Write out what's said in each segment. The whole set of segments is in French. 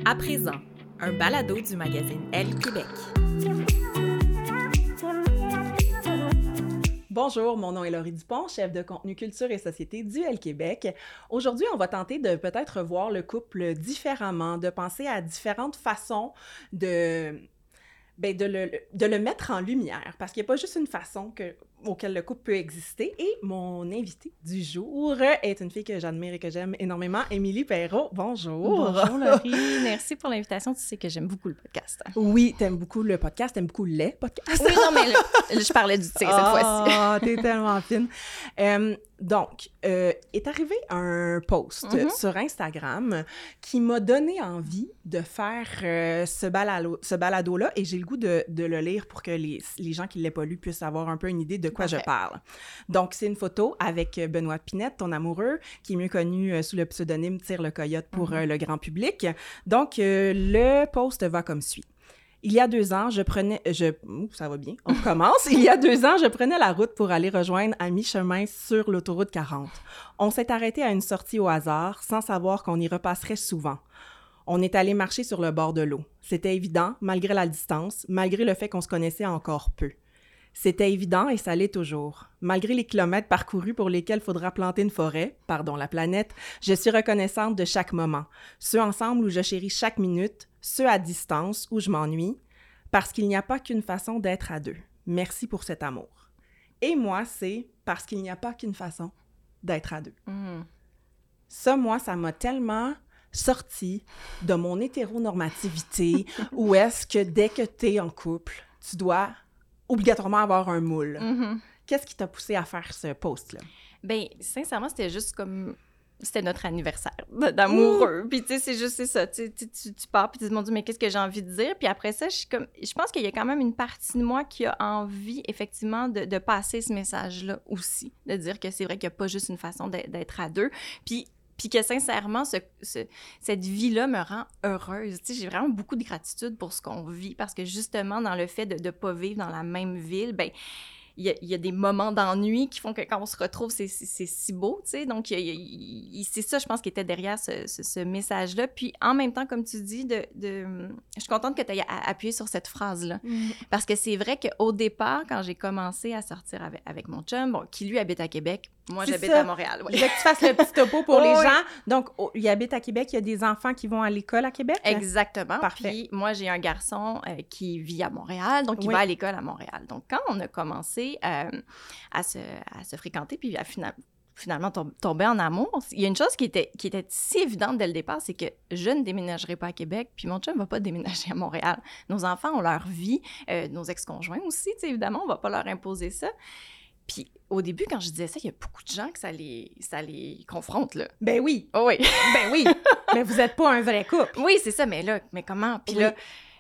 À présent, un balado du magazine Elle Québec. Bonjour, mon nom est Laurie Dupont, chef de contenu culture et société du Elle Québec. Aujourd'hui, on va tenter de peut-être voir le couple différemment, de penser à différentes façons de le mettre en lumière, parce qu'il n'y a pas juste une façon auquel le couple peut exister. Et mon invitée du jour est une fille que j'admire et que j'aime énormément, Émilie Perrault. Bonjour! Bonjour Laurie, merci pour l'invitation. Tu sais que j'aime beaucoup le podcast. Oui, t'aimes beaucoup le podcast, t'aimes beaucoup les podcasts. Oui, non, mais là, je parlais du tir cette fois-ci. Ah, t'es tellement fine! Donc, est arrivé un post sur Instagram qui m'a donné envie de faire ce balado-là, et j'ai le goût de le lire pour que les gens qui ne l'aient pas lu puissent avoir un peu une idée de quoi je parle. Donc, c'est une photo avec Benoît Pinette, ton amoureux, qui est mieux connu sous le pseudonyme Tire le Coyote pour le grand public. Donc, le post va comme suit. Il y a 2 ans, ça va bien, on recommence. Il y a 2 ans, je prenais la route pour aller rejoindre à mi-chemin sur l'autoroute 40. On s'est arrêté à une sortie au hasard, sans savoir qu'on y repasserait souvent. On est allé marcher sur le bord de l'eau. C'était évident, malgré la distance, malgré le fait qu'on se connaissait encore peu. C'était évident et ça l'est toujours. Malgré les kilomètres parcourus pour lesquels faudra planter une forêt, pardon, la planète, je suis reconnaissante de chaque moment. Ceux ensemble où je chéris chaque minute, ceux à distance où je m'ennuie, parce qu'il n'y a pas qu'une façon d'être à deux. Merci pour cet amour. Et moi, c'est parce qu'il n'y a pas qu'une façon d'être à deux. Ça, moi, ça m'a tellement sorti de mon hétéronormativité où est-ce que dès que t'es en couple, tu dois obligatoirement avoir un moule. Qu'est-ce qui t'a poussé à faire ce post-là? Bien, sincèrement, c'était juste comme... C'était notre anniversaire d'amoureux. Puis, tu sais, c'est juste ça. Tu pars, puis tu te dis, mon Dieu, mais qu'est-ce que j'ai envie de dire? Puis après ça, je pense qu'il y a quand même une partie de moi qui a envie, effectivement, de passer ce message-là aussi. De dire que c'est vrai qu'il n'y a pas juste une façon d'être à deux. Puis que sincèrement, cette vie-là me rend heureuse. Tu sais, j'ai vraiment beaucoup de gratitude pour ce qu'on vit parce que justement, dans le fait de ne pas vivre dans la même ville, bien, il y a des moments d'ennui qui font que quand on se retrouve, c'est si beau, tu sais. Donc, c'est ça, je pense, qui était derrière ce message-là. Puis, en même temps, comme tu dis, je suis contente que tu aies appuyé sur cette phrase-là. Parce que c'est vrai qu'au départ, quand j'ai commencé à sortir avec mon chum, bon, qui lui habite à Québec, moi, j'habite à Montréal. Ouais. Je veux que tu fasses le petit topo pour les gens. Donc, il habite à Québec, il y a des enfants qui vont à l'école à Québec? Exactement. Parfait. Puis moi, j'ai un garçon qui vit à Montréal, donc il va à l'école à Montréal. Donc, quand on a commencé à se fréquenter, puis à finalement tomber en amour, il y a une chose qui était si évidente dès le départ, c'est que je ne déménagerai pas à Québec, puis mon chum ne va pas déménager à Montréal. Nos enfants ont leur vie, nos ex-conjoints aussi, tu sais, évidemment, on ne va pas leur imposer ça. Puis au début, quand je disais ça, il y a beaucoup de gens que ça les confronte, là. Ben oui. Oh oui. Ben oui. Mais vous n'êtes pas un vrai couple. Oui, c'est ça, mais comment? Puis là,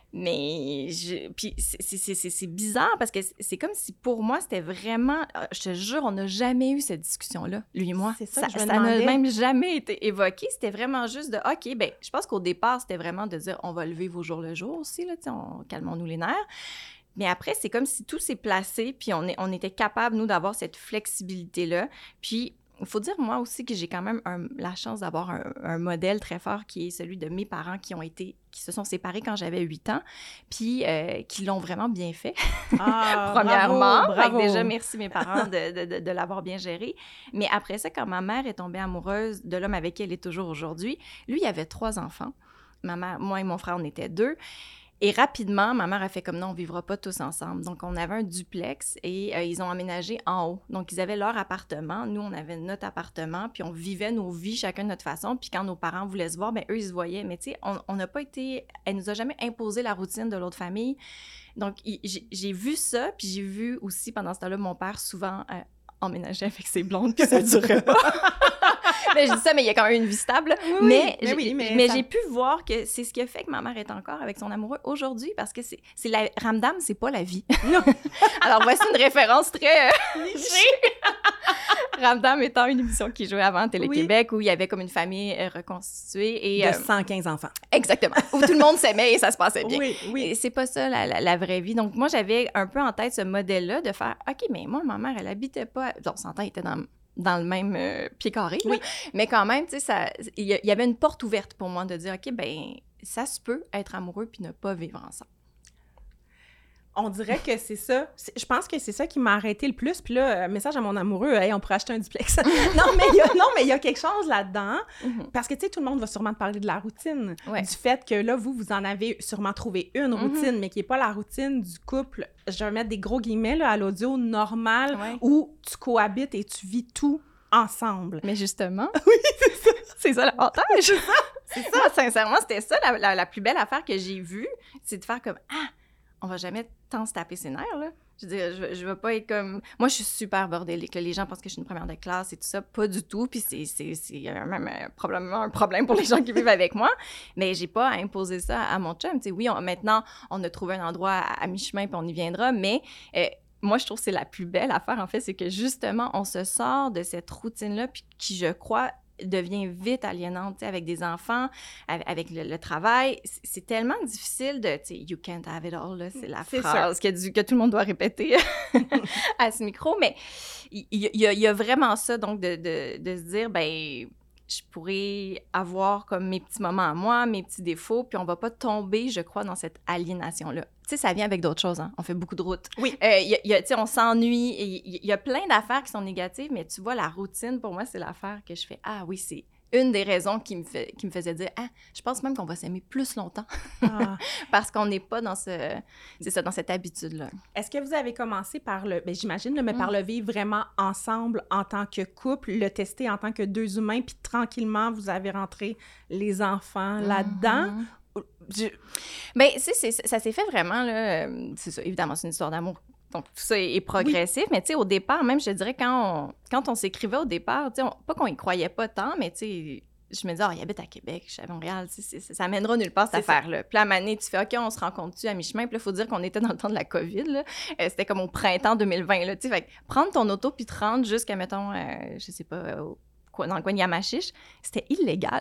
puis c'est bizarre parce que c'est comme si pour moi, c'était vraiment... Je te jure, on n'a jamais eu cette discussion-là, lui et moi. C'est ça que je me n'a demandais. même jamais été évoqué. C'était vraiment juste de, OK, bien, je pense qu'au départ, c'était vraiment de dire, on va le vivre au jour le jour aussi, là, tu sais, calmons-nous les nerfs. Mais après, c'est comme si tout s'est placé, puis on était capable, nous, d'avoir cette flexibilité-là. Puis, il faut dire, moi aussi, que j'ai quand même la chance d'avoir un modèle très fort qui est celui de mes parents qui se sont séparés quand j'avais 8 ans, puis qui l'ont vraiment bien fait, premièrement. Bravo. Déjà, merci mes parents de l'avoir bien géré. Mais après ça, quand ma mère est tombée amoureuse de l'homme avec qui elle est toujours aujourd'hui, lui, il avait 3 enfants. Moi et mon frère, on était 2. Et rapidement, ma mère a fait comme non, on ne vivra pas tous ensemble. Donc, on avait un duplex et ils ont emménagé en haut. Donc, ils avaient leur appartement. Nous, on avait notre appartement. Puis, on vivait nos vies chacun de notre façon. Puis, quand nos parents voulaient se voir, bien, eux, ils se voyaient. Mais tu sais, on n'a pas été... Elle nous a jamais imposé la routine de l'autre famille. Donc, j'ai vu ça. Puis, j'ai vu aussi, pendant ce temps-là, mon père souvent emménager avec ses blondes. Puis, ça ne durait pas. Mais je dis ça, mais il y a quand même une vie stable. Mais j'ai pu voir que c'est ce qui a fait que ma mère est encore avec son amoureux aujourd'hui, parce que c'est la Ramdam, c'est pas la vie. Non. Alors, voici une référence très nichée. Ramdam étant une émission qui jouait avant à Télé-Québec, où il y avait comme une famille reconstituée. Et, de 115 enfants. Exactement. Où tout le monde s'aimait et ça se passait bien. Oui. Et c'est pas ça la vraie vie. Donc, moi, j'avais un peu en tête ce modèle-là de faire, OK, mais moi, ma mère, elle habitait pas... On s'entend, elle était dans le même pied carré, là. Mais quand même, tu sais, il y avait une porte ouverte pour moi de dire, OK, ben ça se peut être amoureux puis ne pas vivre ensemble. On dirait que c'est ça. Je pense que c'est ça qui m'a arrêté le plus. Puis là, message à mon amoureux, hey, on pourrait acheter un duplex. non, mais il y a quelque chose là-dedans. Parce que, tu sais, tout le monde va sûrement te parler de la routine. Ouais. Du fait que là, vous en avez sûrement trouvé une routine, mais qui n'est pas la routine du couple. Je vais mettre des gros guillemets là, à l'audio normal, où tu cohabites et tu vis tout ensemble. Mais justement... Oui, c'est ça. C'est ça l'avantage. C'est ça. Moi, sincèrement, c'était ça la plus belle affaire que j'ai vue. C'est de faire comme, on va jamais tant se taper ses nerfs, là. Je veux dire, je veux pas être comme... Moi, je suis super bordélique, là. Les gens pensent que je suis une première de classe et tout ça. Pas du tout. Puis c'est même probablement un problème pour les gens qui vivent avec moi. Mais j'ai pas à imposer ça à mon chum. Tu sais, oui, maintenant, on a trouvé un endroit à mi-chemin puis on y viendra. Mais moi, je trouve que c'est la plus belle affaire, en fait. C'est que, justement, on se sort de cette routine-là puis qui, je crois, devient vite aliénante, tu sais, avec des enfants, avec le travail. C'est tellement difficile de, tu sais, « you can't have it all », là, c'est la phrase que tout le monde doit répéter à ce micro, mais il y a vraiment ça, donc, de se dire, ben je pourrais avoir comme mes petits moments à moi, mes petits défauts, puis on va pas tomber, je crois, dans cette aliénation-là. Tu sais, ça vient avec d'autres choses, hein. On fait beaucoup de routes. Oui. Tu sais, on s'ennuie. Il y a plein d'affaires qui sont négatives, mais tu vois, la routine, pour moi, c'est l'affaire que je fais. Ah oui, c'est une des raisons qui me faisait dire, je pense même qu'on va s'aimer plus longtemps. Parce qu'on n'est pas dans dans cette habitude-là. Est-ce que vous avez commencé par j'imagine, mais par le vivre vraiment ensemble en tant que couple, le tester en tant que deux humains, puis tranquillement, vous avez rentré les enfants là-dedans? Bien, ça s'est fait vraiment, là, c'est ça, évidemment, c'est une histoire d'amour. Donc, tout ça est progressif. Mais, tu sais, au départ, même, je dirais, quand on s'écrivait au départ, tu sais, pas qu'on y croyait pas tant, mais, tu sais, je me disais, il habite à Québec, je suis à Montréal, ça mènera nulle part, cette affaire-là. Puis, à un moment donné, tu fais, OK, on se rencontre-tu à mi-chemin? Puis là, il faut dire qu'on était dans le temps de la COVID, là. C'était comme au printemps 2020, là, tu sais. Fait que prendre ton auto puis te rendre jusqu'à, mettons, je sais pas, dans le coin de Yamachiche, c'était illégal.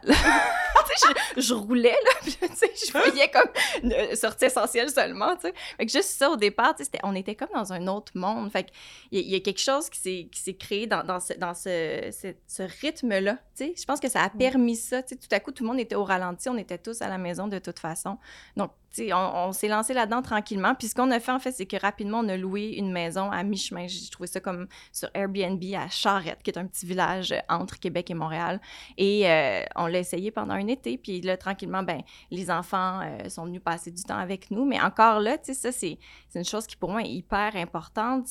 je roulais, là, puis tu sais, je voyais comme une sortie essentielle seulement, tu sais. Fait que juste ça, au départ, tu sais, on était comme dans un autre monde. Fait qu'il y a quelque chose qui s'est créé dans ce rythme-là, tu sais. Je pense que ça a permis ça, tu sais. Tout à coup, tout le monde était au ralenti, on était tous à la maison de toute façon. Donc, tu sais, on s'est lancé là-dedans tranquillement. Puis ce qu'on a fait, en fait, c'est que rapidement, on a loué une maison à mi-chemin. J'ai trouvé ça comme sur Airbnb à Charette, qui est un petit village entre Québec et Montréal. Et on l'a essayé pendant un été. Puis là, tranquillement, ben les enfants sont venus passer du temps avec nous. Mais encore là, tu sais, ça, c'est une chose qui, pour moi, est hyper importante.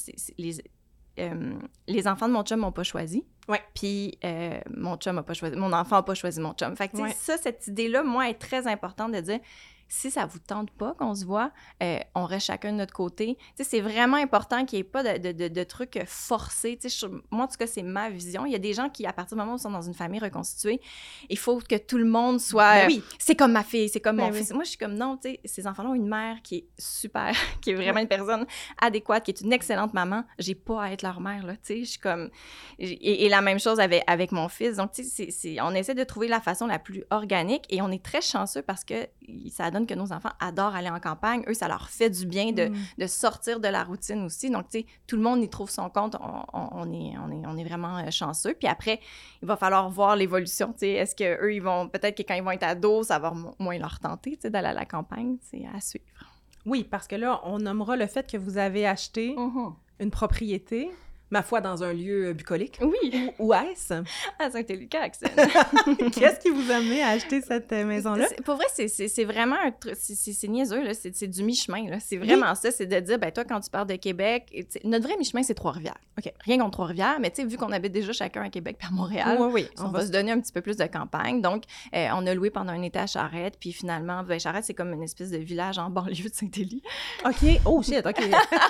Les enfants de mon chum m'ont pas choisi. Ouais. Puis mon enfant n'a pas choisi mon chum. Fait que, tu sais, cette idée-là, moi, est très importante de dire... Si ça vous tente pas qu'on se voit, on reste chacun de notre côté. Tu sais, c'est vraiment important qu'il n'y ait pas de trucs forcés. Tu sais, moi, en tout cas, c'est ma vision. Il y a des gens qui, à partir du moment où ils sont dans une famille reconstituée, il faut que tout le monde soit... c'est comme ma fille, c'est comme mon fils. Moi, je suis comme, non, tu sais, ces enfants-là ont une mère qui est super, qui est vraiment une personne adéquate, qui est une excellente maman. J'ai pas à être leur mère, là, tu sais. Je suis comme... Et la même chose avec mon fils. Donc, tu sais, on essaie de trouver la façon la plus organique et on est très chanceux parce que ça donne que nos enfants adorent aller en campagne. Eux, ça leur fait du bien de sortir de la routine aussi. Donc, tu sais, tout le monde y trouve son compte. On est vraiment chanceux. Puis après, il va falloir voir l'évolution. Tu sais, est-ce qu'eux, ils vont... Peut-être que quand ils vont être ados, ça va moins leur tenter, tu sais, d'aller à la campagne. C'est à suivre. Oui, parce que là, on nommera le fait que vous avez acheté une propriété, ma foi, dans un lieu bucolique. Oui. Où est-ce? À Saint-Élie-Caxton. Qu'est-ce qui vous a amené à acheter cette maison-là? Pour vrai, c'est vraiment un truc... C'est niaiseux, là. C'est du mi-chemin, là. C'est vraiment ça. C'est de dire, ben toi, quand tu pars de Québec... Notre vrai mi-chemin, c'est Trois-Rivières. OK. Rien contre Trois-Rivières, mais tu sais, vu qu'on habite déjà chacun à Québec puis à Montréal, on va se donner un petit peu plus de campagne. Donc, on a loué pendant un été à Charette, puis finalement, ben, Charette, c'est comme une espèce de village en banlieue de Saint-Élie. OK. Oh, shit, OK.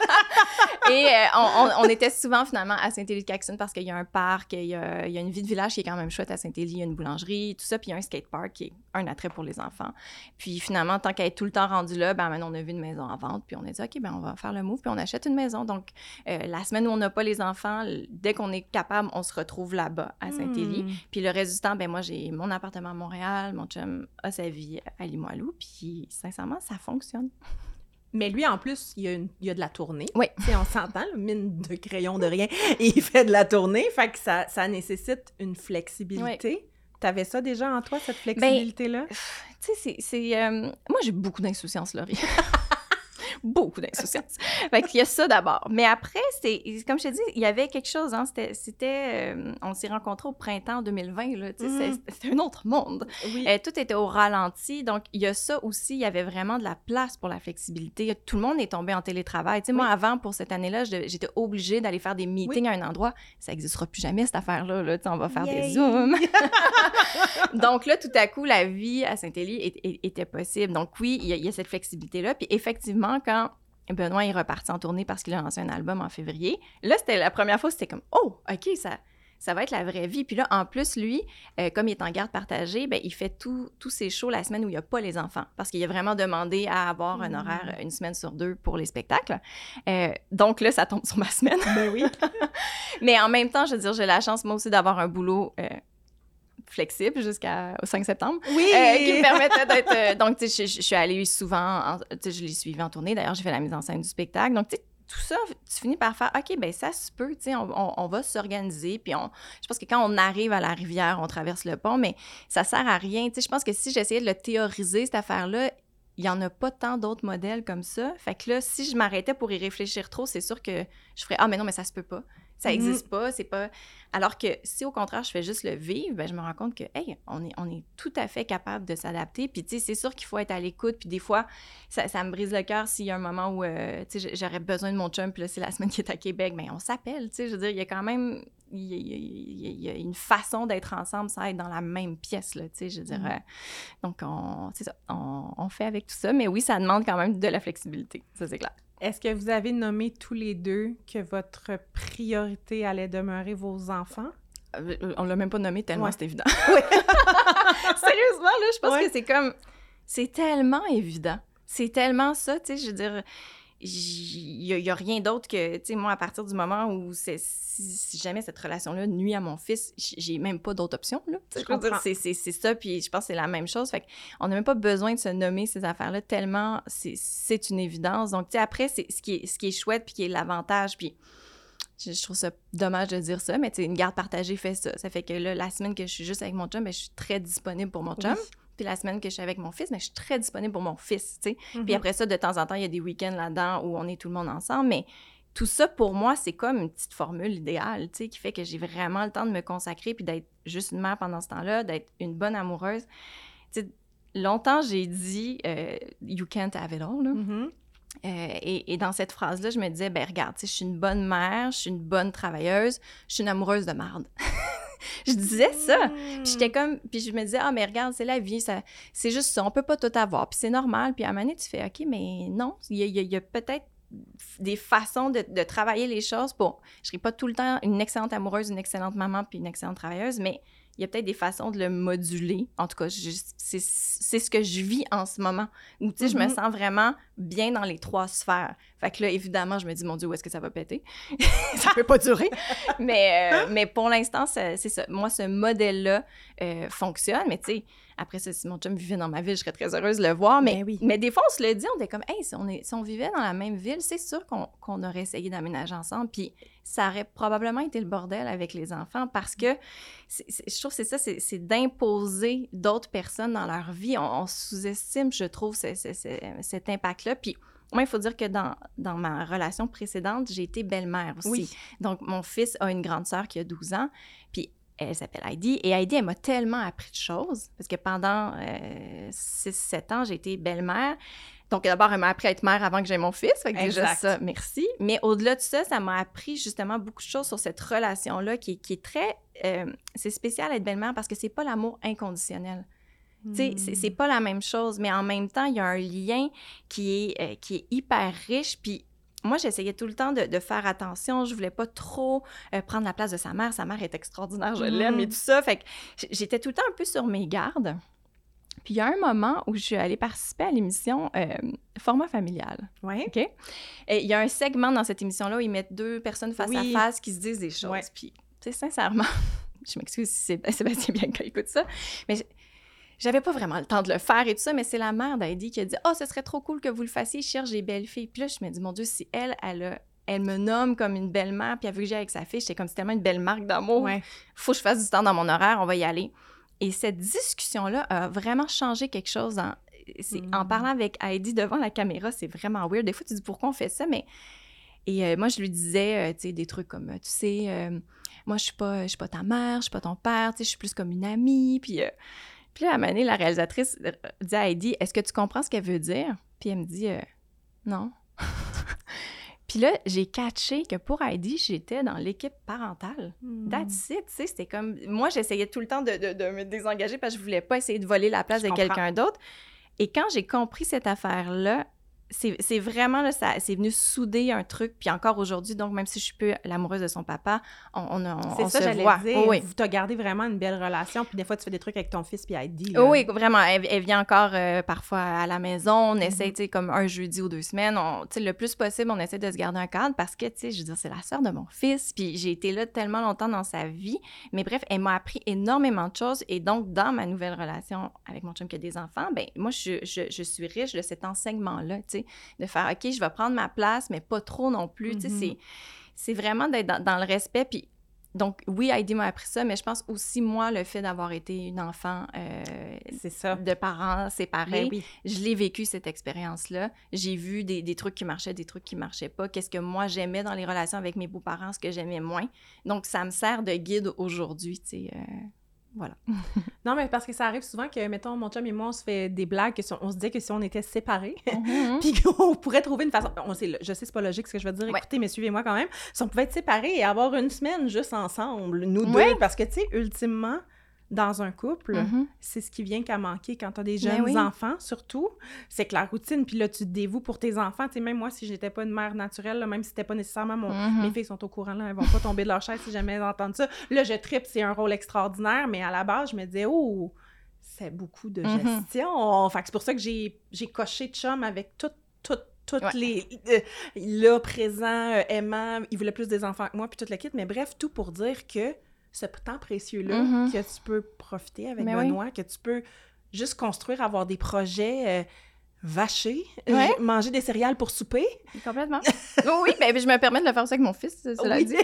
Et on était souvent, finalement, à Saint-Élie-Caxton parce qu'il y a un parc, il y a une vie de village qui est quand même chouette à Saint-Élie, il y a une boulangerie, tout ça, puis il y a un skatepark qui est un attrait pour les enfants. Puis finalement, tant qu'elle est tout le temps rendue là, ben maintenant, on a vu une maison en vente, puis on a dit, OK, ben on va faire le move, puis on achète une maison. Donc, la semaine où on n'a pas les enfants, dès qu'on est capable, on se retrouve là-bas, à Saint-Élie. Puis le reste du temps, ben moi, j'ai mon appartement à Montréal, mon chum a sa vie à Limoilou, puis sincèrement, ça fonctionne. Mais lui, en plus, il y a de la tournée. Oui. T'sais, on s'entend, mine de crayon, de rien. Et il fait de la tournée, fait que ça nécessite une flexibilité. Oui. T'avais ça déjà en toi, cette flexibilité-là? Tu tu sais, moi, j'ai beaucoup d'insouciance, Laurie. Beaucoup d'insouciance. Fait qu'il y a ça d'abord. Mais après, comme je te dis, il y avait quelque chose, hein, on s'est rencontrés au printemps 2020, là, tu sais, c'était un autre monde. Oui. Tout était au ralenti, donc il y a ça aussi, il y avait vraiment de la place pour la flexibilité. Tout le monde est tombé en télétravail. Tu sais, moi, avant, pour cette année-là, j'étais obligée d'aller faire des meetings à un endroit. Ça n'existera plus jamais, cette affaire-là, là. Tu sais, on va faire des Zooms. Donc là, tout à coup, la vie à Saint-Élie était possible. Donc oui, il y a cette flexibilité-là. Puis effectivement, quand Benoît est reparti en tournée parce qu'il a lancé un album en février, là, c'était la première fois, c'était comme « Oh, OK, ça va être la vraie vie. » Puis là, en plus, lui, comme il est en garde partagée, ben, il fait tous ses shows la semaine où il n'y a pas les enfants parce qu'il a vraiment demandé à avoir un horaire une semaine sur 2 pour les spectacles. Donc là, ça tombe sur ma semaine. Ben oui. Mais en même temps, je veux dire, j'ai la chance, moi aussi, d'avoir un boulot flexible jusqu'au 5 septembre. Oui! Qui me permettait d'être... donc, tu sais, je suis allée souvent... Tu sais, je l'ai suivi en tournée. D'ailleurs, j'ai fait la mise en scène du spectacle. Donc, tu sais, tout ça, tu finis par faire, OK, bien, ça se peut, tu sais, on va s'organiser. Puis je pense que quand on arrive à la rivière, on traverse le pont, mais ça sert à rien. Tu sais, je pense que si j'essayais de le théoriser, cette affaire-là, il n'y en a pas tant d'autres modèles comme ça. Fait que là, si je m'arrêtais pour y réfléchir trop, c'est sûr que je ferais, mais non, mais ça se peut pas. Ça n'existe pas, c'est pas... Alors que si, au contraire, je fais juste le vivre, ben, je me rends compte que, hey, on est tout à fait capable de s'adapter. Puis, tu sais, c'est sûr qu'il faut être à l'écoute. Puis des fois, ça me brise le cœur s'il y a un moment où, tu sais, j'aurais besoin de mon chum, puis là, c'est la semaine qui est à Québec. Mais on s'appelle, tu sais, je veux dire, il y a quand même... Il y a une façon d'être ensemble sans être dans la même pièce, là, tu sais, je veux dire. Donc, c'est ça, on fait avec tout ça. Mais oui, ça demande quand même de la flexibilité, ça, c'est clair. Est-ce que vous avez nommé tous les deux que votre priorité allait demeurer vos enfants? On l'a même pas nommé tellement c'est évident. Oui. Sérieusement, là, je pense que c'est comme... C'est tellement évident. C'est tellement ça, tu sais, je veux dire... Il y a rien d'autre que, tu sais, moi, à partir du moment où si jamais cette relation-là nuit à mon fils, j'ai même pas d'autre option, là. Je veux dire, c'est ça, puis je pense que c'est la même chose. Fait qu'on n'a même pas besoin de se nommer ces affaires-là tellement c'est une évidence. Donc, tu sais, après, c'est ce qui est chouette, puis qui est l'avantage, puis je trouve ça dommage de dire ça, mais tu sais, une garde partagée fait ça. Ça fait que là, la semaine que je suis juste avec mon chum, bien, je suis très disponible pour mon chum. Oui. Puis la semaine que je suis avec mon fils, mais je suis très disponible pour mon fils, tu sais. Puis après ça, de temps en temps, il y a des week-ends là-dedans où on est tout le monde ensemble, mais tout ça, pour moi, c'est comme une petite formule idéale, tu sais, qui fait que j'ai vraiment le temps de me consacrer puis d'être juste une mère pendant ce temps-là, d'être une bonne amoureuse. Tu sais, longtemps, j'ai dit « you can't have it all », là. Et dans cette phrase-là, je me disais, ben regarde, tu sais, je suis une bonne mère, je suis une bonne travailleuse, je suis une amoureuse de marde. Je disais ça. Puis j'étais comme... Puis je me disais, mais regarde, c'est la vie, c'est juste ça, on peut pas tout avoir, puis c'est normal. Puis à un moment donné, tu fais, OK, mais non, il y a peut-être des façons de travailler les choses pour... Je serai pas tout le temps une excellente amoureuse, une excellente maman, puis une excellente travailleuse, mais il y a peut-être des façons de le moduler. En tout cas, c'est ce que je vis en ce moment. Où, tu sais, je me sens vraiment bien dans les 3 sphères. Fait que là, évidemment, je me dis, mon Dieu, où est-ce que ça va péter? Ça peut pas durer. Mais pour l'instant, c'est ça. Moi, ce modèle-là fonctionne. Mais tu sais, après ça, si mon chum vivait dans ma ville, je serais très heureuse de le voir. Mais des fois, on se le dit, on est comme, hey, si on vivait dans la même ville, c'est sûr qu'on aurait essayé d'aménager ensemble. Puis ça aurait probablement été le bordel avec les enfants parce que je trouve que c'est ça, c'est d'imposer d'autres personnes dans leur vie. On sous-estime, je trouve, cet impact-là. Puis moi, il faut dire que dans ma relation précédente, j'ai été belle-mère aussi. Oui. Donc, mon fils a une grande sœur qui a 12 ans, puis elle s'appelle Heidi. Et Heidi, elle m'a tellement appris de choses parce que pendant 6-7 ans, j'ai été belle-mère. Donc, d'abord, elle m'a appris à être mère avant que j'aie mon fils. Fait que déjà ça, merci. Mais au-delà de ça, ça m'a appris justement beaucoup de choses sur cette relation-là qui est très... c'est spécial être belle-mère parce que c'est pas l'amour inconditionnel. Tu sais, c'est pas la même chose, mais en même temps, il y a un lien qui est hyper riche, puis moi, j'essayais tout le temps de faire attention, je voulais pas trop prendre la place de sa mère est extraordinaire, je l'aime et tout ça, fait que j'étais tout le temps un peu sur mes gardes. Puis il y a un moment où je suis allée participer à l'émission Format familial. Oui. OK? Et il y a un segment dans cette émission-là où ils mettent 2 personnes face à face qui se disent des choses, puis tu sais, sincèrement, je m'excuse si Sébastien Bianca écoute ça, mais... J'avais pas vraiment le temps de le faire et tout ça, mais c'est la mère d'Heidi qui a dit « Oh, ce serait trop cool que vous le fassiez, je cherche des belles filles. » Puis là, je me dis « Mon Dieu, si elle me nomme comme une belle-mère, puis elle veut que j'aille avec sa fille, j'étais comme c'est tellement une belle marque d'amour. Faut que je fasse du temps dans mon horaire, on va y aller. » Et cette discussion-là a vraiment changé quelque chose. En parlant avec Heidi devant la caméra, c'est vraiment weird. Des fois, tu dis pourquoi on fait ça, mais... Et moi, je lui disais, tu sais, des trucs comme, tu sais, moi, je suis pas ta mère, je suis pas ton père, tu sais, je suis plus comme une amie. Puis là, à un moment donné, la réalisatrice dit à Heidi, est-ce que tu comprends ce qu'elle veut dire? Puis elle me dit, non. Puis là, j'ai catché que pour Heidi, j'étais dans l'équipe parentale. That's it, tu sais, c'était comme... Moi, j'essayais tout le temps de me désengager parce que je voulais pas essayer de voler la place de quelqu'un d'autre. Et quand j'ai compris cette affaire-là, c'est vraiment, là, c'est venu souder un truc. Puis encore aujourd'hui, donc même si je suis plus l'amoureuse de son papa, on se voit. C'est ça, j'allais dire. Oui. Tu as gardé vraiment une belle relation. Puis des fois, tu fais des trucs avec ton fils puis Heidi. Là. Oui, vraiment. Elle vient encore parfois à la maison. On essaie, tu sais, comme un jeudi ou 2 semaines. Tu sais, le plus possible, on essaie de se garder un cadre parce que, tu sais, je veux dire, c'est la sœur de mon fils. Puis j'ai été là tellement longtemps dans sa vie. Mais bref, elle m'a appris énormément de choses. Et donc, dans ma nouvelle relation avec mon chum qui a des enfants, ben moi, je suis riche de cet enseignement-là, tu sais, de faire, OK, je vais prendre ma place, mais pas trop non plus. Tu sais, c'est vraiment d'être dans le respect. Puis, donc, oui, Heidi m'a appris ça, mais je pense aussi, moi, le fait d'avoir été une enfant c'est ça. de parents séparés, oui. Je l'ai vécu, cette expérience-là. J'ai vu des trucs qui marchaient, des trucs qui marchaient pas. Qu'est-ce que moi, j'aimais dans les relations avec mes beaux-parents, ce que j'aimais moins. Donc, ça me sert de guide aujourd'hui, tu sais. Voilà. Non, mais parce que ça arrive souvent que, mettons, mon chum et moi, on se fait des blagues, on se disait que si on était séparés, puis qu'on pourrait trouver une façon... je sais, c'est pas logique ce que je veux dire, écoutez, mais suivez-moi quand même. Si on pouvait être séparés et avoir une semaine juste ensemble, nous deux, parce que, tu sais, ultimement, dans un couple, c'est ce qui vient qu'à manquer quand t'as des jeunes enfants, surtout, c'est que la routine, puis là, tu te dévoues pour tes enfants. Tu sais, même moi, si j'étais pas une mère naturelle, là, même si c'était pas nécessairement mes filles sont au courant, là, elles vont pas tomber de leur chaise si jamais elles entendent ça. Là, je tripe, c'est un rôle extraordinaire, mais à la base, je me disais, oh, c'est beaucoup de gestion. Fait que c'est pour ça que j'ai coché chum avec toutes les... là, présent, aimant, il voulait plus des enfants que moi, puis toute la kit, mais bref, tout pour dire que ce temps précieux-là, que tu peux profiter avec Benoît, que tu peux juste construire, avoir des projets vachés, manger des céréales pour souper. Complètement. Oui, mais je me permets de le faire aussi avec mon fils, cela dit.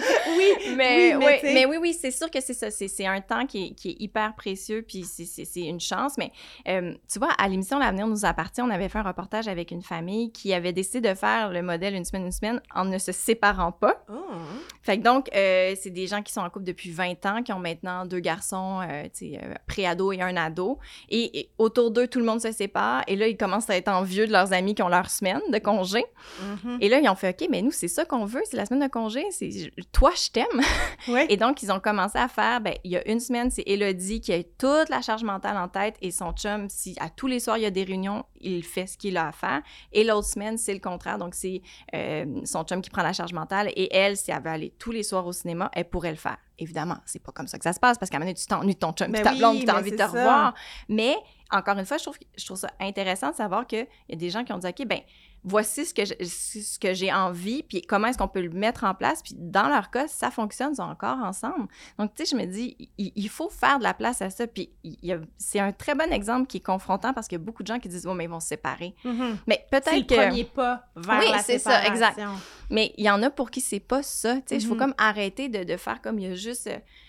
mais oui, c'est sûr que c'est ça. C'est un temps qui est hyper précieux, puis c'est une chance. Mais tu vois, à l'émission L'Avenir nous appartient, on avait fait un reportage avec une famille qui avait décidé de faire le modèle une semaine en ne se séparant pas. Oh. Fait que donc, c'est des gens qui sont en couple depuis 20 ans, qui ont maintenant 2 garçons, pré-ado et un ado. Et autour d'eux, tout le monde se sépare. Et là, ils commencent à être envieux de leurs amis qui ont leur semaine de congé. Et là, ils ont fait, OK, mais nous, c'est ça qu'on veut, c'est la semaine de congé. Toi, je t'aime. Et donc, ils ont commencé à faire, il y a une semaine, c'est Élodie qui a toute la charge mentale en tête et son chum, si à tous les soirs, il y a des réunions, il fait ce qu'il a à faire. Et l'autre semaine, c'est le contraire. Donc, c'est son chum qui prend la charge mentale et elle, si elle veut aller tous les soirs au cinéma, elle pourrait le faire. Évidemment, c'est pas comme ça que ça se passe parce qu'à un moment donné, tu t'ennuies de ton chum, ta blonde, tu as envie de te revoir. Mais, encore une fois, je trouve ça intéressant de savoir qu'il y a des gens qui ont dit, OK, voici ce que j'ai envie, puis comment est-ce qu'on peut le mettre en place, puis dans leur cas, ça fonctionne, ils sont encore ensemble. Donc, tu sais, je me dis, il faut faire de la place à ça, puis c'est un très bon exemple qui est confrontant parce qu'il y a beaucoup de gens qui disent, mais ils vont se séparer. Mais peut-être c'est le premier pas vers la séparation. Ça, exact. Mais il y en a pour qui c'est pas ça, tu sais, il faut comme arrêter de faire comme il y a juste...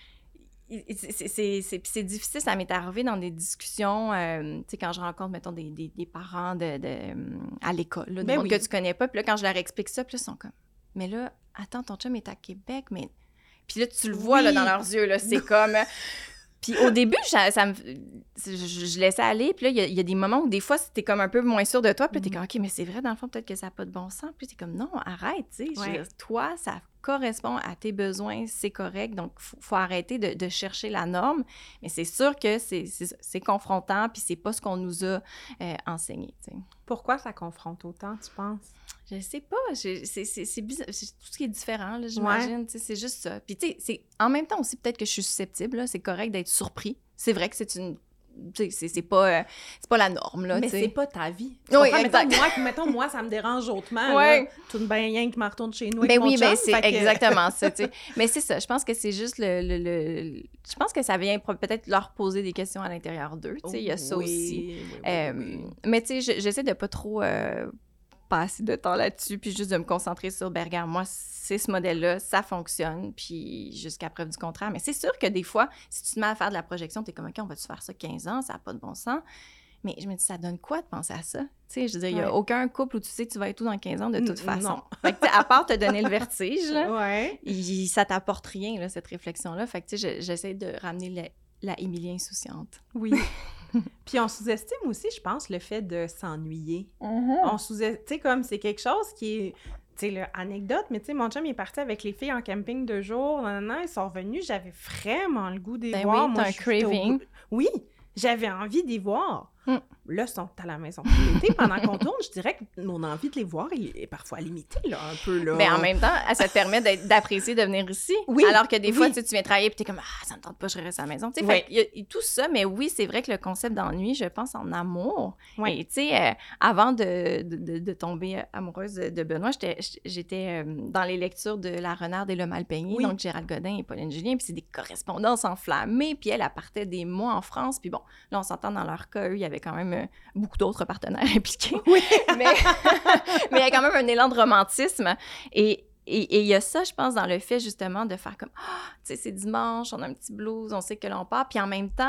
C'est difficile, ça m'est arrivé dans des discussions, tu sais, quand je rencontre, mettons, des parents à l'école, là, monde que tu connais pas, puis là, quand je leur explique ça, puis là, ils sont comme, mais là, attends, ton chum est à Québec, mais... Puis là, tu le vois, là, dans leurs yeux, là, c'est comme... Puis au début, je laissais aller, puis là, il y a des moments où des fois, c'était comme un peu moins sûr de toi, puis là, t'es comme, OK, mais c'est vrai, dans le fond, peut-être que ça n'a pas de bon sens, puis t'es comme, non, arrête, tu sais, toi, ça correspond à tes besoins, c'est correct, donc faut arrêter de chercher la norme, mais c'est sûr que c'est confrontant, puis c'est pas ce qu'on nous a enseigné, tu sais. Pourquoi ça confronte autant, tu penses? Je sais pas, c'est bizarre, c'est tout ce qui est différent, là, j'imagine, tu sais, c'est juste ça. Puis tu sais, en même temps aussi, peut-être que je suis susceptible, là, c'est correct d'être surpris. C'est vrai que c'est une... Tu sais, c'est pas la norme, là, mais t'sais. C'est pas ta vie. Oui, exact. Mettons, moi, ça me dérange hautement, là, tout bien rien que je me retourne chez nous avec mon chum. C'est exactement ça, tu sais. Mais c'est ça, je pense que c'est juste je pense que ça vient peut-être leur poser des questions à l'intérieur d'eux, tu sais, il y a ça aussi. Mais tu sais, j'essaie de pas trop pas assez de temps là-dessus, puis juste de me concentrer sur, ben regarde, moi, c'est ce modèle-là, ça fonctionne, puis jusqu'à preuve du contraire. Mais c'est sûr que des fois, si tu te mets à faire de la projection, t'es comme, OK, on va-tu faire ça 15 ans, ça n'a pas de bon sens. Mais je me dis, ça donne quoi de penser à ça? Tu sais, je veux dire, il n'y a aucun couple où tu sais que tu vas être où dans 15 ans de toute façon. Non. Fait que, à part te donner le vertige, là, Ouais. ça t'apporte rien, là, cette réflexion-là. Fait que, tu sais, j'essaie de ramener la Émilie insouciante. Oui. Puis on sous-estime aussi, je pense, le fait de s'ennuyer. On sous-estime, tu sais, comme c'est quelque chose qui est, tu sais, anecdote, mais tu sais, mon chum il est parti avec les filles en camping 2 jours, ils sont revenus, j'avais vraiment le goût d'y voir. Oui, t'as un craving. Oui, j'avais envie d'y voir. Là, ils sont à la maison tout l'été. Pendant qu'on tourne, je dirais que mon envie de les voir est parfois limitée, là, un peu, là. Mais en même temps, ça te permet d'apprécier de venir ici. Oui. Alors que des fois, tu viens travailler et t'es comme, ça me tente pas, je reste à la maison. Tu sais, fait qu'il y a tout ça, mais oui, c'est vrai que le concept d'ennui, je pense en amour. Et tu sais, avant de tomber amoureuse de Benoît, j'étais dans les lectures de La Renarde et le Malpeigné, donc Gérald Godin et Pauline Julien, puis c'est des correspondances enflammées, puis elle partait des mois en France, puis bon, là, on s'entend dans leur cas, eux, il y avait quand même beaucoup d'autres partenaires impliqués. Oui. mais il y a quand même un élan de romantisme. Et il y a ça, je pense, dans le fait, justement, de faire comme, tu sais, c'est dimanche, on a un petit blues, on sait que l'on part. Puis en même temps,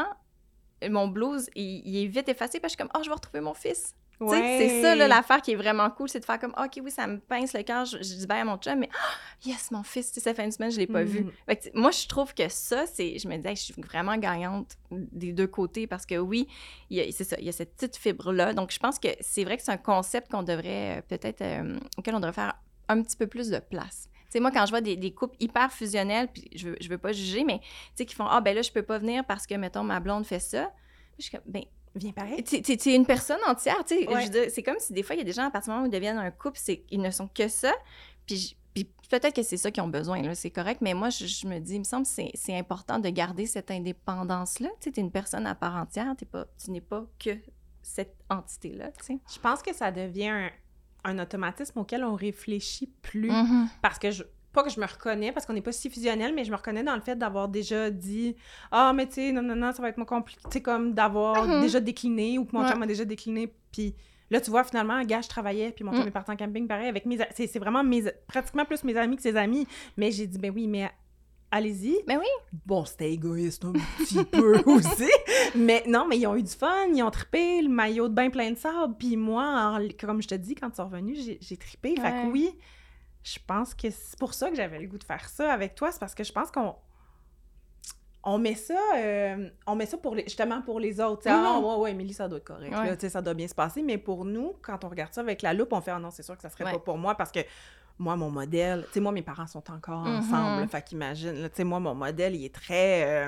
mon blues, il est vite effacé parce que je suis comme, je vais retrouver mon fils. Ouais. Tu sais, c'est ça, là, l'affaire qui est vraiment cool, c'est de faire comme, OK, oui, ça me pince le cœur, je dis bye à mon chum, mais yes, mon fils, tu sais, ça fait une semaine, je l'ai pas vu. Fait que, moi, je trouve que ça, je me disais, je suis vraiment gagnante des deux côtés parce que oui, c'est ça, il y a cette petite fibre-là. Donc, je pense que c'est vrai que c'est un concept qu'on devrait peut-être, auquel on devrait faire un petit peu plus de place. Tu sais, moi, quand je vois des couples hyper fusionnels, puis je veux pas juger, mais tu sais, qui font, ben là, je peux pas venir parce que, mettons, ma blonde fait ça. Je suis comme, ben, viens pareil. T'es une personne entière, tu sais. Je veux dire, c'est comme si des fois, il y a des gens, à partir du moment où ils deviennent un couple, ils ne sont que ça. Puis peut-être que c'est ça qu'ils ont besoin, là, c'est correct. Mais moi, je me dis, il me semble que c'est important de garder cette indépendance-là. Tu sais, t'es une personne à part entière, tu n'es pas que cette entité-là, tu sais. Je pense que ça devient un automatisme auquel on réfléchit plus. Parce que pas que je me reconnais, parce qu'on n'est pas si fusionnel, mais je me reconnais dans le fait d'avoir déjà dit « Ah, mais tu sais, non, ça va être moins compliqué. » Tu sais, comme d'avoir déjà décliné ou que mon chum a déjà décliné. Puis là, tu vois, finalement, gars, je travaillais, puis mon chum est parti en camping, pareil, avec c'est vraiment pratiquement plus mes amis que ses amis. Mais j'ai dit « Ben oui, mais allez-y. » Ben oui. Bon, c'était égoïste un petit peu aussi. Mais non, mais ils ont eu du fun, ils ont trippé, le maillot de bain plein de sable. Puis moi, comme je te dis, quand ils sont revenus, j'ai trippé. Fait que oui, je pense que c'est pour ça que j'avais le goût de faire ça avec toi. C'est parce que je pense qu'on met ça justement pour les autres. Ouais, Émilie, ça doit être correct. Là, ça doit bien se passer. Mais pour nous, quand on regarde ça avec la loupe, on fait « Ah non, c'est sûr que ça serait pas pour moi parce que moi, mon modèle... » Tu sais, moi, mes parents sont encore ensemble. Fait qu'imagine, tu sais, moi, mon modèle, il est très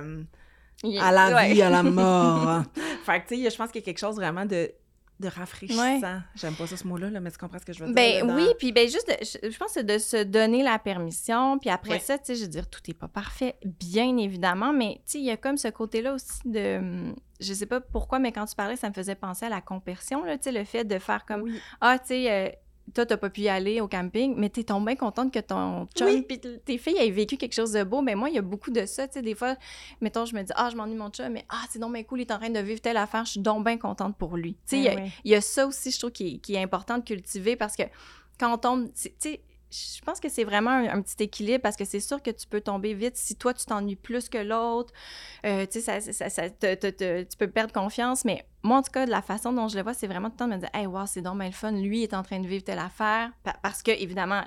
à la vie, à la mort. Fait que, tu sais, je pense qu'il y a quelque chose vraiment de rafraîchissant. J'aime pas ça, ce mot-là, mais tu comprends ce que je veux dire? Ben oui, puis ben juste, je pense que c'est de se donner la permission, puis après ça, tu sais, je veux dire, tout est pas parfait, bien évidemment, mais tu sais, il y a comme ce côté-là aussi de... Je sais pas pourquoi, mais quand tu parlais, ça me faisait penser à la compersion, là, tu sais, le fait de faire comme... tu sais... toi, t'as pas pu y aller au camping, mais t'es tombée bien contente que ton chum pis tes filles aient vécu quelque chose de beau. Mais moi, il y a beaucoup de ça, tu sais, des fois, mettons, je me dis, je m'ennuie mon chum, mais c'est donc bien cool, il est en train de vivre telle affaire, je suis donc bien contente pour lui. Tu sais, il y a ça aussi, je trouve, qui est important de cultiver parce que quand on tombe, tu sais, je pense que c'est vraiment un petit équilibre parce que c'est sûr que tu peux tomber vite si toi, tu t'ennuies plus que l'autre. Tu sais, tu peux perdre confiance, mais moi, en tout cas, de la façon dont je le vois, c'est vraiment tout le temps de me dire « Hey, wow, c'est donc bien le fun. Lui, il est en train de vivre telle affaire. » Parce que, évidemment,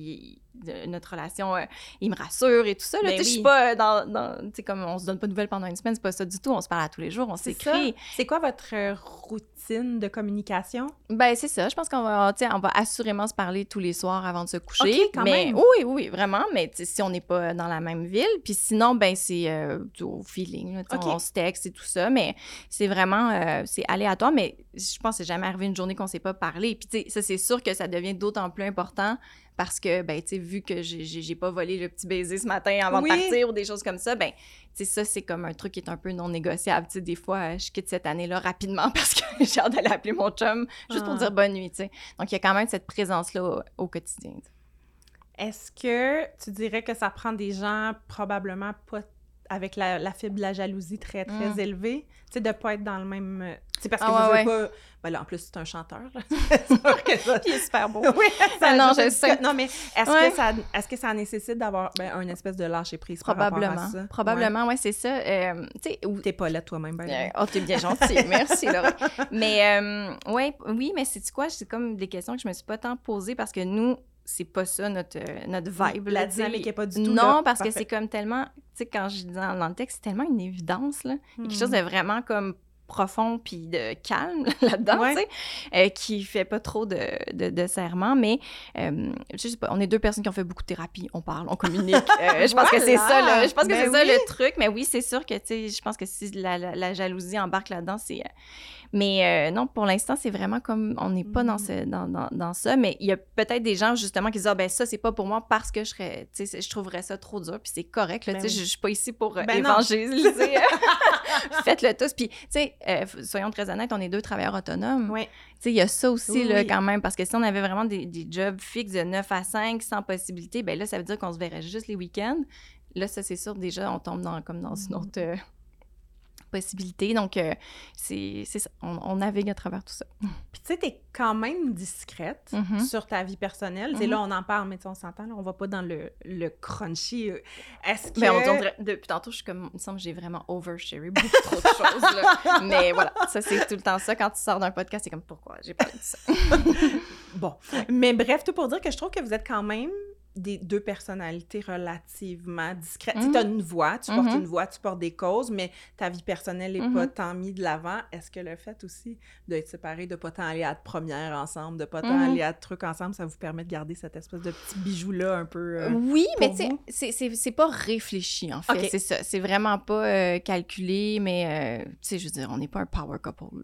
notre relation, il me rassure et tout ça. Là, je suis pas tu sais, comme on se donne pas de nouvelles pendant une semaine, c'est pas ça du tout. On se parle à tous les jours, on s'écrit. C'est quoi votre routine de communication? Ben, c'est ça. Je pense qu'on va assurément se parler tous les soirs avant de se coucher. OK, quand même. Oui, vraiment. Mais si on n'est pas dans la même ville. Puis sinon, ben, c'est au feeling. Là, on se texte et tout ça. Mais c'est vraiment... c'est aléatoire, mais je pense que c'est jamais arrivé une journée qu'on s'est pas parlé. Puis, tu sais, ça, c'est sûr que ça devient d'autant plus important parce que, ben, tu sais, vu que j'ai pas volé le petit baiser ce matin avant de partir ou des choses comme ça, ben, tu sais, ça, c'est comme un truc qui est un peu non négociable. Tu sais, des fois, je quitte cette année-là rapidement parce que j'ai hâte d'aller appeler mon chum juste pour dire bonne nuit, tu sais. Donc, il y a quand même cette présence-là au quotidien. Est-ce que tu dirais que ça prend des gens probablement pas avec la fibre de la jalousie très, très élevée, tu sais, de pas être dans le même... Tu C'est parce que je veux pas... Ben là, en plus, c'est un chanteur, là. C'est sûr que ça... Puis il est super beau. Oui, ça, non, je sais. Non, mais est-ce que ça nécesse d'avoir une espèce de lâcher-prise par rapport à ça? Probablement, ouais, c'est ça. Tu sais, T'es pas là toi-même, ben. Oh, t'es bien gentille. Merci, Laura. Mais, oui, mais c'est quoi? C'est comme des questions que je me suis pas tant posées parce que nous, c'est pas ça notre vibe. La dynamique est pas du tout non, là. parce que c'est comme tellement... Tu sais, quand je dis dans le texte, c'est tellement une évidence, là. Il y a quelque chose de vraiment comme profond puis de calme là-dedans, tu sais, qui fait pas trop de serments, mais je sais pas, on est deux personnes qui ont fait beaucoup de thérapie, on parle, on communique. Je pense que c'est ça, là. Je pense que c'est ça le truc, mais oui, c'est sûr que, tu sais, je pense que si la jalousie embarque là-dedans, c'est... Mais non, pour l'instant, c'est vraiment comme on n'est pas dans ça, mais il y a peut-être des gens justement qui disent ben ça c'est pas pour moi parce que je trouverais ça trop dur, puis c'est correct là, tu sais, je suis pas ici pour évangéliser. Faites-le tous, puis tu sais, soyons très honnêtes, on est deux travailleurs autonomes. Tu sais, il y a ça aussi là quand même, parce que si on avait vraiment des jobs fixes de 9 à 5 sans possibilité, ben là ça veut dire qu'on se verrait juste les week-ends. Là ça c'est sûr déjà on tombe dans une autre possibilités. Donc, c'est ça. On navigue à travers tout ça. Puis, tu sais, t'es quand même discrète sur ta vie personnelle. Tu sais, là, on en parle, mais on s'entend, là, on va pas dans le crunchy. Est-ce que... Mais on dirait, depuis tantôt, je suis comme... Il me semble que j'ai vraiment oversharé beaucoup trop de choses, là. Mais voilà, ça, c'est tout le temps ça. Quand tu sors d'un podcast, c'est comme, pourquoi j'ai parlé de ça? Bon. Mais bref, tout pour dire que je trouve que vous êtes quand même des deux personnalités relativement discrètes. Tu as une voix, tu portes une voix, tu portes des causes, mais ta vie personnelle n'est pas tant mise de l'avant. Est-ce que le fait aussi d'être séparés, de pas tant aller à de première ensemble, de pas tant aller à de trucs ensemble, ça vous permet de garder cette espèce de petit bijou-là un peu oui, mais tu sais, c'est pas réfléchi, en fait. C'est ça. C'est vraiment pas calculé, mais tu sais, je veux dire, on n'est pas un power couple.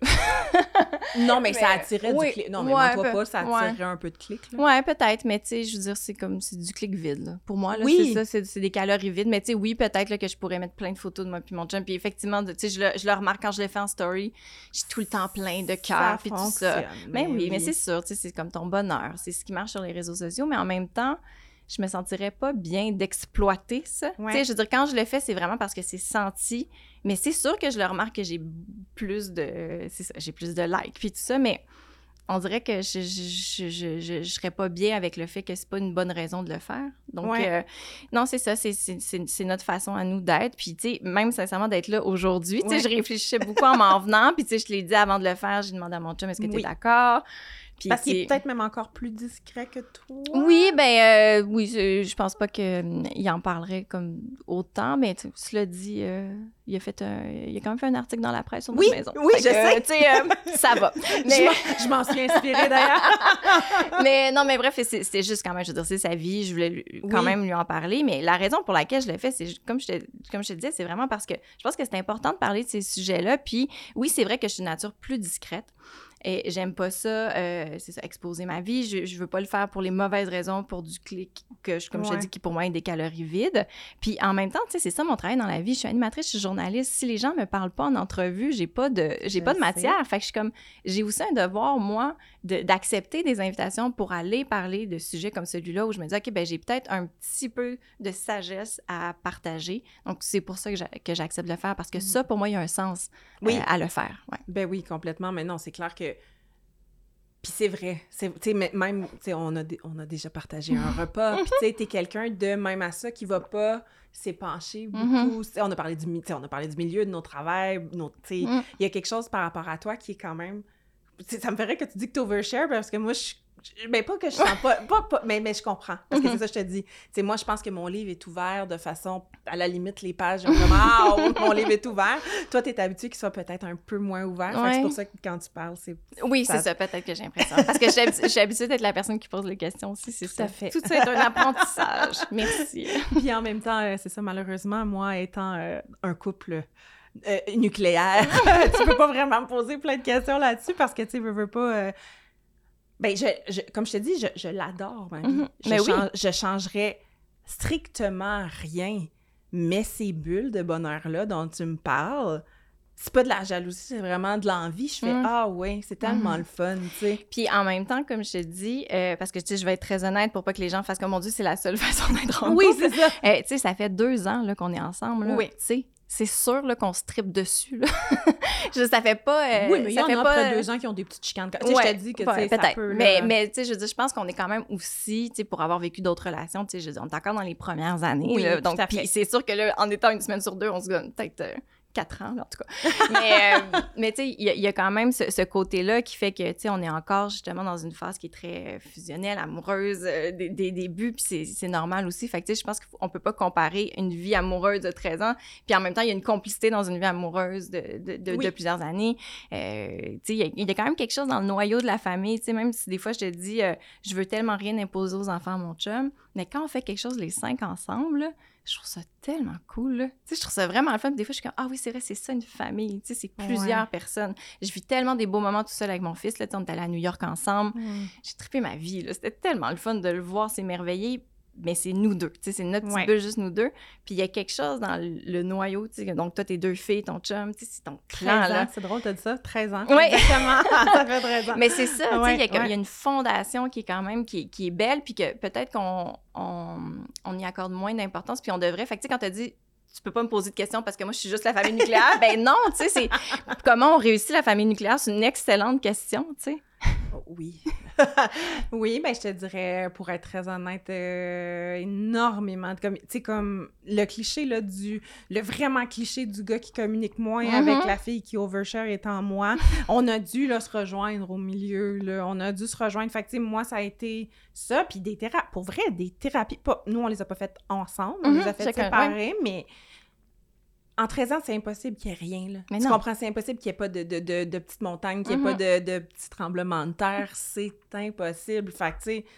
Non, mais ça attirait du clic. Non, mais mens-toi pas, ça attirait un peu de clic. Là. Ouais, peut-être, mais tu sais, je veux dire, c'est du clic vide, là. Pour moi, là, c'est ça, c'est des calories vides. Mais tu sais, oui, peut-être là, que je pourrais mettre plein de photos de moi puis mon chum. Puis effectivement, tu sais, je le remarque quand je l'ai fait en story, j'ai tout le temps plein de cœur puis tout ça. Mais oui, mais c'est sûr, tu sais, c'est comme ton bonheur. C'est ce qui marche sur les réseaux sociaux, mais en même temps, je me sentirais pas bien d'exploiter ça. Tu sais, je veux dire, quand je le fais, c'est vraiment parce que c'est senti. Mais c'est sûr que je le remarque que j'ai plus de... C'est ça, j'ai plus de likes puis tout ça, mais... On dirait que je serais pas bien avec le fait que c'est pas une bonne raison de le faire. Donc, non, c'est ça, c'est notre façon à nous d'être. Puis, tu sais, même sincèrement d'être là aujourd'hui, tu sais, je réfléchissais beaucoup en m'en venant. Puis, tu sais, je l'ai dit avant de le faire, j'ai demandé à mon chum, est-ce que t'es d'accord? Puis, parce qu'il est peut-être même encore plus discret que toi. Oui, oui, je pense pas qu'il en parlerait comme autant, mais cela dit, il a quand même fait un article dans la presse sur notre maison. Oui, je sais. Tu sais, ça va. Mais... je m'en suis inspirée d'ailleurs. Mais non, mais bref, c'était juste quand même, je veux dire, c'est sa vie, je voulais quand même lui en parler, mais la raison pour laquelle je l'ai fait, c'est comme je te disais, c'est vraiment parce que je pense que c'est important de parler de ces sujets-là, puis oui, c'est vrai que je suis de nature plus discrète. Et j'aime pas ça, c'est ça, exposer ma vie. Je veux pas le faire pour les mauvaises raisons, pour du clic, comme je te dis, qui pour moi est des calories vides. Puis en même temps, tu sais, c'est ça mon travail dans la vie. Je suis animatrice, je suis journaliste. Si les gens me parlent pas en entrevue, j'ai pas de matière. Fait que je suis comme, j'ai aussi un devoir, moi, d'accepter des invitations pour aller parler de sujets comme celui-là où je me dis, OK, ben j'ai peut-être un petit peu de sagesse à partager. Donc, c'est pour ça que j'accepte de le faire, parce que ça, pour moi, il y a un sens à le faire. Ouais. Ben oui, complètement. Mais non, c'est clair que puis c'est vrai, tu sais, même, tu sais, on a déjà partagé un repas, puis tu sais, t'es quelqu'un de, même à ça, qui va pas s'épancher beaucoup. On a parlé du milieu, de nos travails, tu sais, il y a quelque chose par rapport à toi qui est quand même... Ça me ferait que tu dis que t'overshare, parce que moi, ben pas que je sens pas mais je comprends, parce que c'est ça que je te dis. Tu sais, moi, je pense que mon livre est ouvert de façon, à la limite, les pages, vraiment, mon livre est ouvert. Toi, t'es habitué qu'il soit peut-être un peu moins ouvert. Fait que c'est pour ça que quand tu parles, c'est... Oui, c'est ça, peut-être que j'ai l'impression. Parce que je suis habituée d'être la personne qui pose les questions aussi, c'est ça. Fait. Tout ça est un apprentissage. Merci. Puis en même temps, c'est ça, malheureusement, moi, étant un couple... nucléaire, tu peux pas vraiment me poser plein de questions là-dessus, parce que, tu sais, veux pas... Ben, comme je te dis, je l'adore, ma vie. Je changerais strictement rien. Mais ces bulles de bonheur-là dont tu me parles, c'est pas de la jalousie, c'est vraiment de l'envie. Je fais « Ah ouais, c'est tellement le fun, tu sais. » Puis en même temps, comme je te dis, parce que, tu sais, je vais être très honnête pour pas que les gens fassent comme « Mon Dieu, c'est la seule façon d'être en couple. » Oui, c'est ça. Tu sais, ça fait 2 ans là, qu'on est ensemble, là. Oui. Tu sais, c'est sûr là, qu'on se tripe dessus. Là. Ça fait pas... oui, mais il y en a pas, après 2 ans qui ont des petites chicanes. Tu sais, je te dis que ouais, ça peut-être. peut... Mais tu sais, je veux dire, je pense qu'on est quand même aussi, tu sais, pour avoir vécu d'autres relations, tu sais, je veux dire, on est encore dans les premières années. Oui, là, tout donc, à fait. puis c'est sûr que là, en étant une semaine sur 2, on se donne peut-être 4 ans, là, en tout cas. Mais tu sais, il y a quand même ce côté-là qui fait que, tu sais, on est encore justement dans une phase qui est très fusionnelle, amoureuse, des débuts, puis c'est normal aussi. Fait que, tu sais, je pense qu'on peut pas comparer une vie amoureuse de 13 ans, puis en même temps, il y a une complicité dans une vie amoureuse de plusieurs années. Tu sais, il y a quand même quelque chose dans le noyau de la famille, tu sais, même si des fois, je te dis, je veux tellement rien imposer aux enfants à mon chum, mais quand on fait quelque chose les 5 ensemble, là, je trouve ça tellement cool, là. Tu sais, je trouve ça vraiment le fun. Des fois, je suis comme, ah oui, c'est vrai, c'est ça, une famille. Tu sais, c'est plusieurs personnes. Je vis tellement des beaux moments tout seul avec mon fils. Là, on est allé à New York ensemble. J'ai trippé ma vie, là. C'était tellement le fun de le voir s'émerveiller. Mais c'est nous deux, tu sais, c'est notre petite bulle, juste nous deux. Puis il y a quelque chose dans le noyau, tu sais, donc toi, tes 2 filles, ton chum, tu sais, c'est ton clan, là. C'est drôle, t'as dit ça, 13 ans. Oui. Exactement, ça fait 13 ans. Mais c'est ça, tu sais, il y a une fondation qui est quand même, qui est belle, puis que peut-être qu'on y accorde moins d'importance, puis on devrait, fait que tu sais, quand t'as dit tu peux pas me poser de questions parce que moi, je suis juste la famille nucléaire. Ben non, tu sais, c'est comment on réussit la famille nucléaire? C'est une excellente question, tu sais. Oui. Oui, ben je te dirais, pour être très honnête, énormément. Tu sais, comme le cliché, là, le vraiment cliché du gars qui communique moins avec la fille qui overshare étant moi. On a dû, là, se rejoindre au milieu, là. On a dû se rejoindre. Fait que, tu sais, moi, ça a été ça. Puis des thérapies, pour vrai, des thérapies. Nous, on les a pas faites ensemble. On les a faites séparées, mais... En 13 ans, c'est impossible qu'il n'y ait rien, là. Tu comprends? C'est impossible qu'il n'y ait pas de petites montagnes, qu'il n'y ait pas de petits tremblements de terre. C'est impossible. Fait que, tu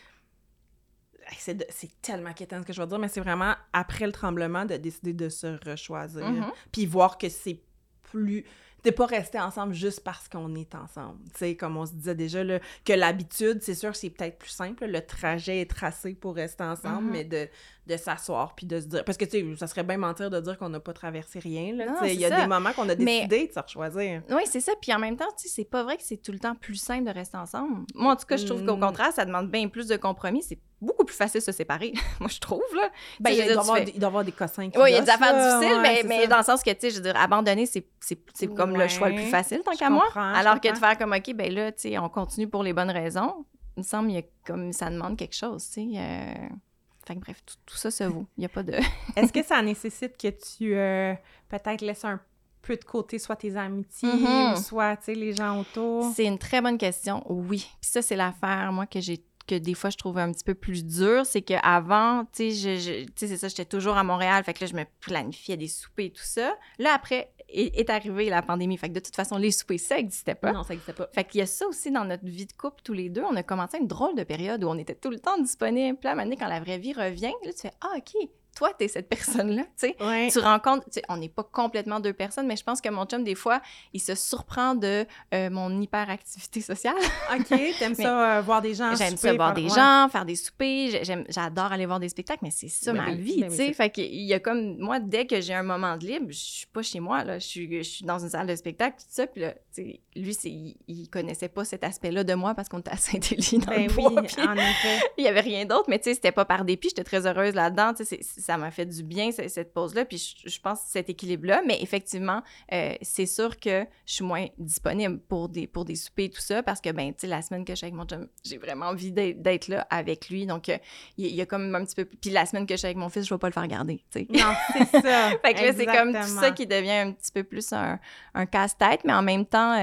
sais, c'est tellement quétaine ce que je veux dire, mais c'est vraiment, après le tremblement, de décider de se rechoisir. Puis voir que c'est plus... de pas rester ensemble juste parce qu'on est ensemble. Tu sais, comme on se disait déjà, là, que l'habitude, c'est sûr, c'est peut-être plus simple. Le trajet est tracé pour rester ensemble, mais de s'asseoir puis de se dire... Parce que, tu sais, ça serait bien mentir de dire qu'on n'a pas traversé rien, là. Tu sais, il y a des moments qu'on a décidé de se rechoisir. Oui, c'est ça. Puis en même temps, tu sais, c'est pas vrai que c'est tout le temps plus simple de rester ensemble. Moi, en tout cas, je trouve qu'au contraire, ça demande bien plus de compromis. C'est beaucoup plus facile de se séparer, moi, je trouve, là. Ben, il doit y avoir des cossins qui oui, il y a des affaires difficiles, ouais, mais dans le sens que, tu sais, je veux dire, abandonner, c'est comme le choix le plus facile, tant qu'à moi. Alors que de faire comme, OK, ben là, tu sais, on continue pour les bonnes raisons, il me semble qu'il y a comme, ça demande quelque chose, tu sais. Fait que bref, tout ça se vaut. Il n'y a pas de... Est-ce que ça nécessite que tu, peut-être, laisses un peu de côté soit tes amitiés ou soit, tu sais, les gens autour? C'est une très bonne question, oui. Puis ça, c'est l'affaire, moi, que des fois, je trouve un petit peu plus dur, c'est qu'avant, tu sais, c'est ça, j'étais toujours à Montréal, fait que là, je me planifiais des soupers et tout ça. Là, après, est arrivée la pandémie, fait que de toute façon, les soupers, ça n'existait pas. Non, ça n'existait pas. Fait qu'il y a ça aussi dans notre vie de couple, tous les deux. On a commencé une drôle de période où on était tout le temps disponibles. Puis là, à un moment donné, quand la vraie vie revient, là, tu fais « Ah, OK, toi, t'es cette personne-là, tu sais. Ouais. Tu rencontres, tu sais, on n'est pas complètement 2 personnes, mais je pense que mon chum, des fois, il se surprend de mon hyperactivité sociale. OK, t'aimes ça voir des gens J'aime souper, ça voir des gens, faire des soupers, j'adore aller voir des spectacles, mais c'est ça ma vie, tu sais. Fait qu'il y a comme, moi, dès que j'ai un moment de libre, je suis pas chez moi, là, je suis dans une salle de spectacle, tout ça, puis là, tu sais, lui, il connaissait pas cet aspect-là de moi parce qu'on était à Saint-Élie dans le bois, oui, en effet. Il y avait rien d'autre, mais tu sais, c'était pas par dépit, j'étais très heureuse là-dedans, tu sais, ça m'a fait du bien, cette pause-là, puis je pense cet équilibre-là, mais effectivement, c'est sûr que je suis moins disponible pour des soupers et tout ça, parce que, ben, tu sais, la semaine que je suis avec mon chum, j'ai vraiment envie d'être là avec lui, donc il y a comme un petit peu... Puis la semaine que je suis avec mon fils, je vais pas le faire garder, tu sais. Non, c'est ça. Fait que là, c'est comme tout ça qui devient un petit peu plus un casse-tête, mais en même temps,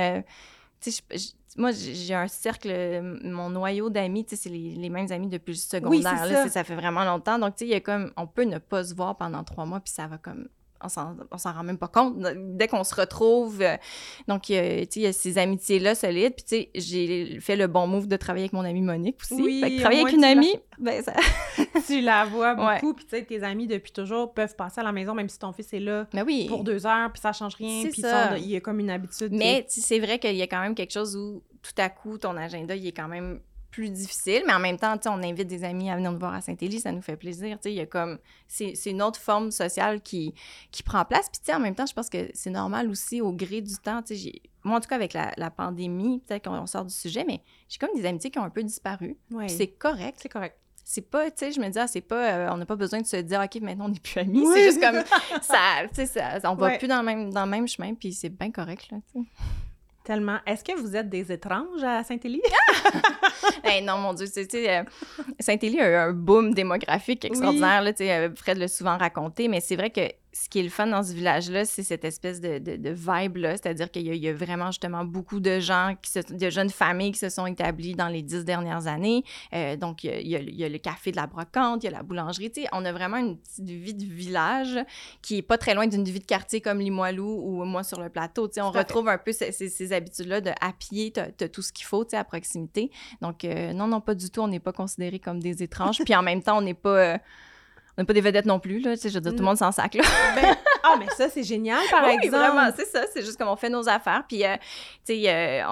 tu sais, moi, j'ai un cercle, mon noyau d'amis, tu sais, c'est les mêmes amis depuis le secondaire, oui, là, ça fait vraiment longtemps. Donc, tu sais, il y a comme, on peut ne pas se voir pendant 3 mois, puis ça va comme, on s'en rend même pas compte dès qu'on se retrouve. Donc, tu sais, il y a ces amitiés-là solides. Puis, tu sais, j'ai fait le bon move de travailler avec mon amie Monique aussi. Oui, fait que travailler avec une amie, ben ça... tu la vois beaucoup. Puis, tu sais, tes amis, depuis toujours, peuvent passer à la maison, même si ton fils est là pour 2 heures, puis ça change rien. Puis, il y a comme une habitude. Mais, c'est vrai qu'il y a quand même quelque chose où, tout à coup, ton agenda, il est quand même plus difficile, mais en même temps, tu sais, on invite des amis à venir nous voir à Saint-Élie, ça nous fait plaisir, tu sais, il y a comme... C'est une autre forme sociale qui prend place, puis tu sais, en même temps, je pense que c'est normal aussi, au gré du temps, tu sais, moi, en tout cas, avec la pandémie, peut-être qu'on sort du sujet, mais j'ai comme des amitiés qui ont un peu disparu, puis c'est correct. C'est correct. c'est pas, tu sais, je me dis, c'est pas, on n'a pas besoin de se dire, OK, maintenant, on n'est plus amis. Oui. C'est juste comme, ça, tu sais, on va Ouais. plus dans le même chemin, puis c'est bien correct, là, tu sais. Tellement. Est-ce que vous êtes des étranges à Saint-Élie? Hey, non, mon Dieu, tu sais, Saint-Élie a eu un boom démographique extraordinaire, là, tu sais, Fred l'a souvent raconté, mais c'est vrai que ce qui est le fun dans ce village-là, c'est cette espèce de vibe-là, c'est-à-dire qu'il y a vraiment justement beaucoup de gens, de jeunes familles qui se sont établies dans les 10 dernières années. Donc, il y a le café de la brocante, il y a la boulangerie, tu sais, on a vraiment une petite vie de village qui est pas très loin d'une vie de quartier comme Limoilou ou moi sur le plateau, tu sais, on retrouve un peu ces habitudes-là de à pied, t'as tout ce qu'il faut, tu sais, à proximité. Donc, non, pas du tout, on n'est pas considérés comme des étranges, puis en même temps, on n'est pas des vedettes non plus, là, tu sais, je veux dire, tout le monde s'en sac, là. Mais ça, c'est génial, par Oui, exemple. vraiment, c'est ça, c'est juste comme on fait nos affaires, puis, tu sais,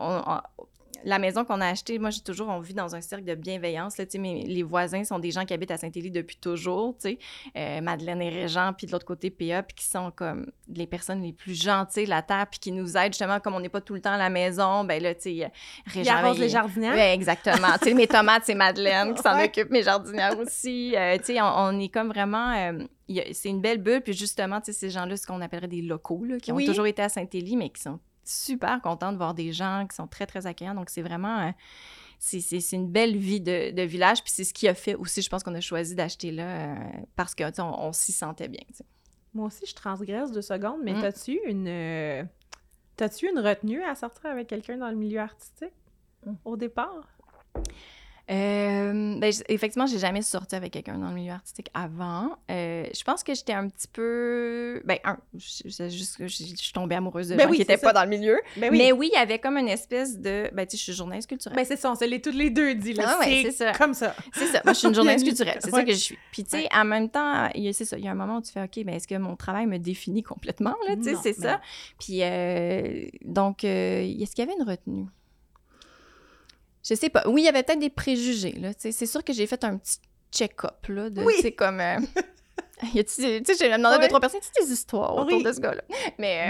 la maison qu'on a achetée, moi, on vit dans un cercle de bienveillance, là, tu sais, les voisins sont des gens qui habitent à Saint-Élie depuis toujours, tu sais, Madeleine et Régent, puis de l'autre côté, PA, puis qui sont comme les personnes les plus gentilles de la terre, puis qui nous aident, justement, comme on n'est pas tout le temps à la maison, ben là, tu sais, Régent... Il arrose les jardinières. Oui, exactement. Tu sais, mes tomates, c'est Madeleine qui s'en occupe, mes jardinières aussi. Tu sais, on est comme vraiment... c'est une belle bulle, puis justement, tu sais, ces gens-là, ce qu'on appellerait des locaux, là, qui ont toujours été à Saint-Élie, mais qui sont super contents de voir des gens qui sont très, très accueillants. Donc, c'est vraiment... c'est une belle vie de village, puis c'est ce qui a fait aussi, je pense qu'on a choisi d'acheter là, parce que, tu sais, on s'y sentait bien, tu sais. Moi aussi, je transgresse 2 secondes, mais t'as-tu une retenue à sortir avec quelqu'un dans le milieu artistique au départ? Effectivement, j'ai jamais sorti avec quelqu'un dans le milieu artistique avant. Je pense que j'étais un petit peu... je suis tombée amoureuse de gens qui n'étaient pas dans le milieu. Mais oui, il y avait comme une espèce de... tu sais, je suis journaliste culturelle. C'est ça, on se l'est toutes les deux dit, là. C'est ça. Comme ça. C'est ça. Moi, je suis une journaliste culturelle. C'est ça que je suis. Puis, tu sais, en même temps, c'est ça. Il y a un moment où tu fais, OK, est-ce que mon travail me définit complètement, là? Tu sais, c'est ça. Puis, donc, est-ce qu'il y avait une retenue? Je sais pas. Oui, il y avait peut-être des préjugés, là. C'est sûr que j'ai fait un petit check-up, là, de, tu sais, comme... tu sais, j'ai demandé à 2-3 personnes, tu sais, des histoires autour de ce gars-là. Mais...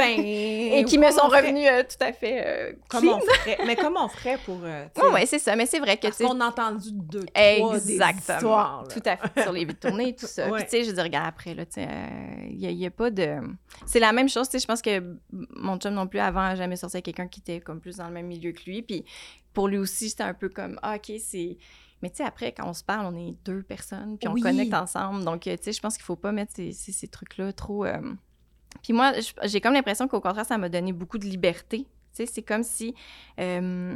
et qui me sont revenues tout à fait comment on ferait? Mais comment on ferait pour... oui, c'est ça. Mais c'est vrai que... Parce qu'on a entendu 2-3 des histoires. Tout à fait. Sur les vies de tournée, tout ça. Puis, tu sais, je veux dire, regarde, après, là, tu sais, il y a pas de... C'est la même chose, tu sais, je pense que mon chum non plus, avant, n'a jamais sorti avec quelqu'un qui était comme plus dans le même milieu que lui. Puis pour lui aussi, c'était un peu comme, OK, c'est... Mais tu sais, après, quand on se parle, on est 2 personnes, puis on connecte ensemble. Donc, tu sais, je pense qu'il faut pas mettre ces trucs-là trop... Puis moi, j'ai comme l'impression qu'au contraire, ça m'a donné beaucoup de liberté. Tu sais, c'est comme si de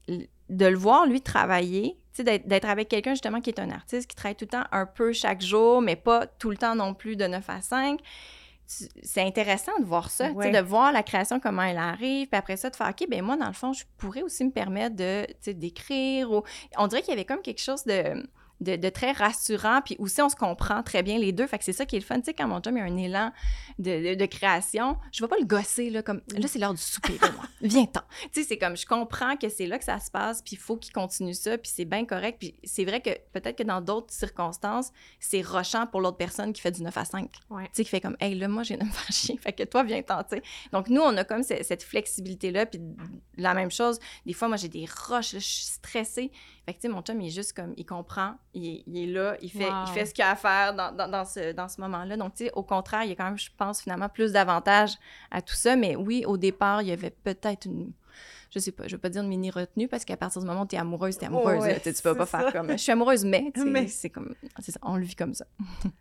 le voir, lui, travailler, tu sais, d'être avec quelqu'un, justement, qui est un artiste, qui travaille tout le temps un peu chaque jour, mais pas tout le temps non plus de 9 à 5. C'est intéressant de voir ça, de voir la création, comment elle arrive, puis après ça, de faire, OK, bien moi, dans le fond, je pourrais aussi me permettre d'écrire. On dirait qu'il y avait comme quelque chose de très rassurant, puis aussi, on se comprend très bien les deux. Fait que c'est ça qui est le fun. Tu sais, quand mon chum, il y a un élan de création, je vais pas le gosser, là, comme, là, c'est l'heure du souper, là, moi. Viens-t'en. Tu sais, c'est comme, je comprends que c'est là que ça se passe, puis il faut qu'il continue ça, puis c'est bien correct. Puis c'est vrai que peut-être que dans d'autres circonstances, c'est rochant pour l'autre personne qui fait du 9 à 5. Tu sais, qui fait comme, hey, là, moi, je viens de me faire chier. Fait que toi, viens-t'en, tu sais. Donc, nous, on a comme cette flexibilité-là, puis la même chose. Des fois, moi, j'ai des rushs, là, je suis stressée. Fait que, tu sais, mon chum, il est juste comme, il comprend, il est là, il fait ce qu'il a à faire dans ce moment-là. Donc, tu sais, au contraire, il y a quand même, je pense, finalement, plus d'avantages à tout ça. Mais oui, au départ, il y avait peut-être une... Je sais pas, je veux pas dire une mini-retenue, parce qu'à partir du moment où t'es amoureuse, t'es amoureuse. Là, tu peux pas faire comme... Je suis amoureuse, mais c'est comme... C'est ça, on le vit comme ça.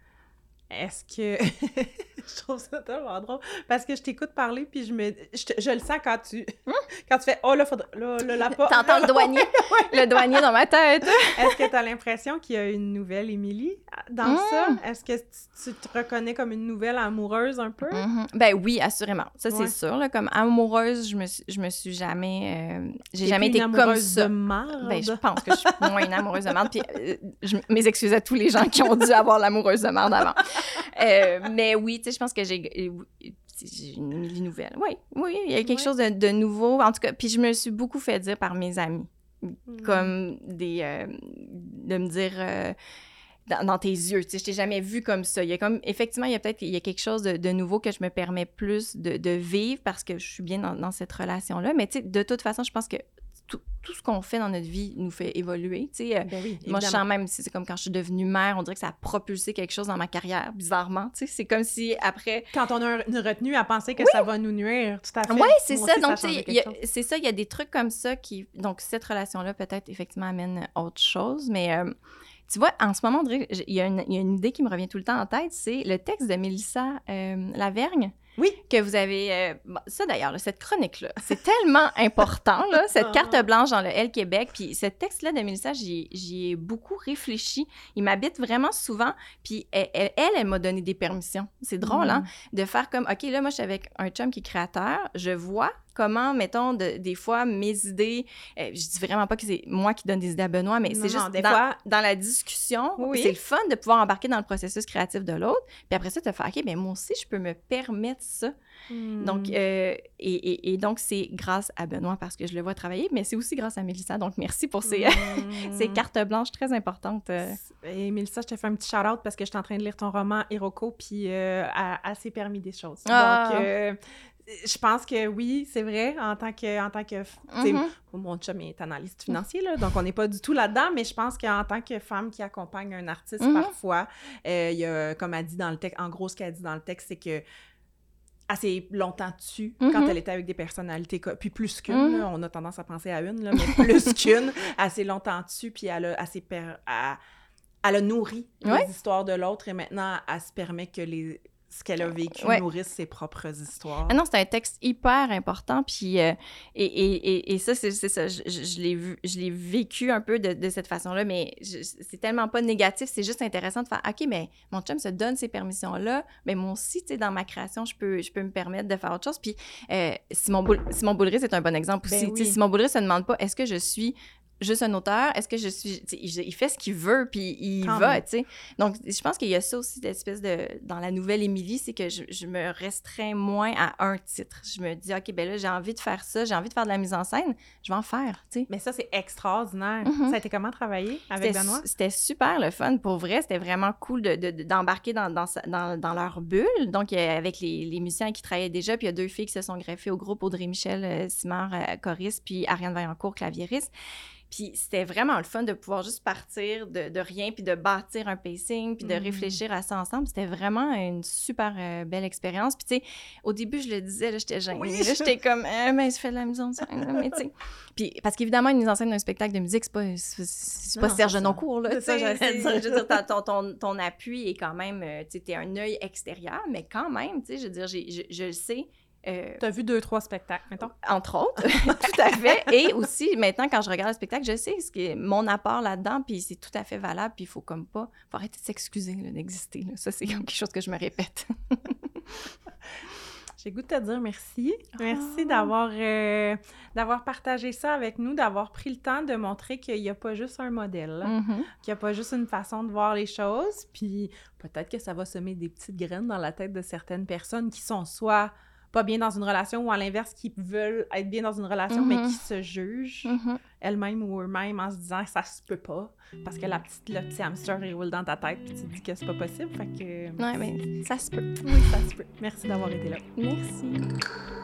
Est-ce que... je trouve ça tellement drôle, parce que je t'écoute parler, puis je le sens quand tu fais « Oh, là, faudrait... Là, pas... » T'entends le douanier, le douanier dans ma tête. Est-ce que t'as l'impression qu'il y a une nouvelle Émilie dans ça? Est-ce que tu te reconnais comme une nouvelle amoureuse un peu? Ben oui, assurément. Ça, c'est sûr. Là, comme amoureuse, je me suis jamais... j'ai jamais été comme ça. De marde? Ben, je pense que je suis moins une amoureuse de marde. Puis mes excuses à tous les gens qui ont dû avoir l'amoureuse de marde avant. Mais oui, tu sais, je pense que j'ai une Émilie nouvelle. Oui, il y a quelque chose de nouveau. En tout cas, puis je me suis beaucoup fait dire par mes amis, comme de me dire dans tes yeux, tu sais, je t'ai jamais vu comme ça. Il y a comme, effectivement, il y a quelque chose de nouveau que je me permets plus de vivre parce que je suis bien dans cette relation-là. Mais tu sais, de toute façon, je pense que tout ce qu'on fait dans notre vie nous fait évoluer, tu sais. Ben oui, Moi, je sens même, c'est comme quand je suis devenue mère, on dirait que ça a propulsé quelque chose dans ma carrière, bizarrement, tu sais. C'est comme si, après... Quand on a une retenue à penser que ça va nous nuire, tout à fait. Oui, c'est Moi ça. aussi, Donc, a changé tu sais, quelque chose. c'est ça, il y a des trucs comme ça qui... Donc, cette relation-là, peut-être, effectivement, amène autre chose, mais... tu vois, en ce moment, on dirait, il y a une idée qui me revient tout le temps en tête, c'est le texte de Mélissa Lavergne. Oui. Que vous avez... ça, d'ailleurs, là, cette chronique-là, c'est tellement important, là, cette carte blanche dans le L Québec. Puis ce texte-là de Mélissa, j'y ai beaucoup réfléchi. Il m'habite vraiment souvent. Puis elle m'a donné des permissions. C'est drôle, hein? De faire comme, OK, là, moi, je suis avec un chum qui est créateur. Je vois comment, mettons, des fois, mes idées... je dis vraiment pas que c'est moi qui donne des idées à Benoît, mais c'est juste dans la discussion, c'est le fun de pouvoir embarquer dans le processus créatif de l'autre. Puis après ça, te faire, OK, bien, moi aussi, je peux me permettre ça. Donc, et donc, c'est grâce à Benoît parce que je le vois travailler, mais c'est aussi grâce à Mélissa. Donc, merci pour ces cartes blanches très importantes. Et Mélissa, je te fais un petit shout-out parce que je suis en train de lire ton roman Hiroko, puis elle s'est permis des choses. Donc, je pense que oui, c'est vrai, en tant que mon chum est analyste financier, là, donc on n'est pas du tout là-dedans, mais je pense qu'en tant que femme qui accompagne un artiste, parfois, il y a, comme elle dit dans le texte, en gros, ce qu'elle dit dans le texte, c'est que elle s'est longtemps dessus quand elle était avec des personnalités, puis plus qu'une, là, on a tendance à penser à une, là, mais plus qu'une, elle s'est longtemps dessus, puis elle a nourri les histoires de l'autre, et maintenant, elle se permet que ce qu'elle a vécu nourrisse ses propres histoires. Ah non, c'est un texte hyper important, puis et ça, c'est ça, je l'ai vécu un peu de cette façon-là, mais c'est tellement pas négatif, c'est juste intéressant de faire, OK, mais mon chum se donne ces permissions-là, mais moi aussi, tu sais, dans ma création, je peux me permettre de faire autre chose, puis Simon Boulris, c'est un bon exemple aussi. Tu sais, Simon Boulris se demande pas, est-ce que je suis juste un auteur, est-ce que je suis... Il fait ce qu'il veut, puis il va, tu sais. Donc, je pense qu'il y a ça aussi, d'espèce de... Dans la nouvelle Émilie, c'est que je me restreins moins à un titre. Je me dis, OK, ben là, j'ai envie de faire ça, j'ai envie de faire de la mise en scène, je vais en faire, tu sais. Mais ça, c'est extraordinaire. Ça a été comment travailler avec Benoît? C'était super le fun. Pour vrai, c'était vraiment cool d'embarquer dans leur bulle. Donc, avec les musiciens qui travaillaient déjà, puis il y a 2 filles qui se sont greffées au groupe, Audrey Michel, Simard, choriste, puis Ariane Vaillancourt, claviériste. Puis c'était vraiment le fun de pouvoir juste partir de rien, puis de bâtir un pacing, puis de réfléchir à ça ensemble. C'était vraiment une super belle expérience. Puis tu sais, au début, je le disais, là, j'étais gênée. Là, j'étais comme, mais je fais de la mise en scène. Mais tu sais, puis parce qu'évidemment, une mise en scène d'un spectacle de musique, c'est pas Serge Denoncourt, là. Tu sais, je veux dire, ton appui est quand même, tu sais, t'es un œil extérieur, mais quand même, tu sais, je veux dire, je le sais. T'as vu 2-3 spectacles, mettons? Entre autres, tout à fait. Et aussi, maintenant, quand je regarde le spectacle, je sais ce qui est mon apport là-dedans, puis c'est tout à fait valable, puis il faut comme pas... faut arrêter de s'excuser là, d'exister. Là. Ça, c'est quelque chose que je me répète. J'ai le goût de te dire merci. Merci d'avoir partagé ça avec nous, d'avoir pris le temps de montrer qu'il n'y a pas juste un modèle, qu'il n'y a pas juste une façon de voir les choses, puis peut-être que ça va semer des petites graines dans la tête de certaines personnes qui sont soit pas bien dans une relation ou à l'inverse, qui veulent être bien dans une relation, mais qui se jugent elles-mêmes ou eux-mêmes en se disant que ça se peut pas, parce que le petit hamster, il roule dans ta tête, puis tu te dis que c'est pas possible, fait que... Ouais, mais ça se peut. Oui, ça se peut. Merci d'avoir été là. Merci.